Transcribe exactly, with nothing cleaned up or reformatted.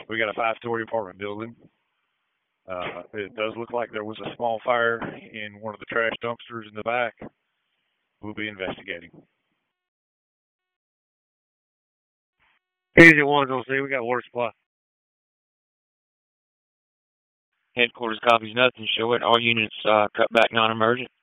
We got a five-story apartment building. Uh, it does look like there was a small fire in one of the trash dumpsters in the back. We'll be investigating. Easy one, don't see. We got water supply. Headquarters copies nothing. Show it. All units uh, cut back non-emergent.